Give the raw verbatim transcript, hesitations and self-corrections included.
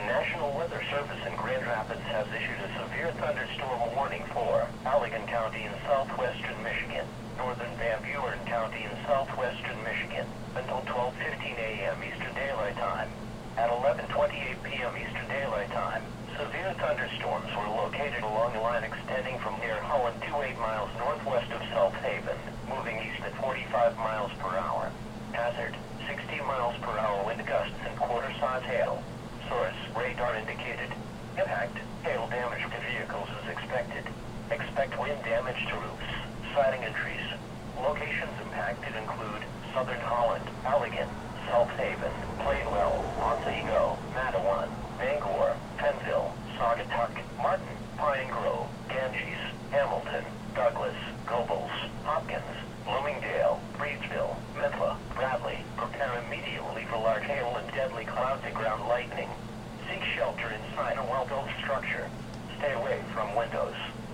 National Weather Service in Grand Rapids has issued a severe thunderstorm warning for Allegan County in southwestern Michigan, northern Van Buren County in southwestern Michigan, until twelve fifteen a m Eastern Daylight Time. At eleven twenty-eight p m Eastern Daylight Time, severe thunderstorms were located along a line extending from near Holland to eight miles northwest of South Haven, moving east at forty-five miles per hour. Hazard, sixty miles per hour wind gusts and quarter-size hail. Source, radar indicated. Impact, hail damage to vehicles is expected. Expect wind damage to roofs, siding and trees. Locations impacted include Southern Holland, Allegan, South Haven, Plainwell, Otsego, Matawan, Bangor, Penville, Saugatuck, Martin, Pine Grove, Ganges, Hamilton, Douglas, Gobles, Hopkins, Bloomingdale, Breedsville, Methla, Bradley. Prepare immediately for large hail and deadly cloud-to-ground lightning. Seek shelter inside a well-built structure. Stay away from windows.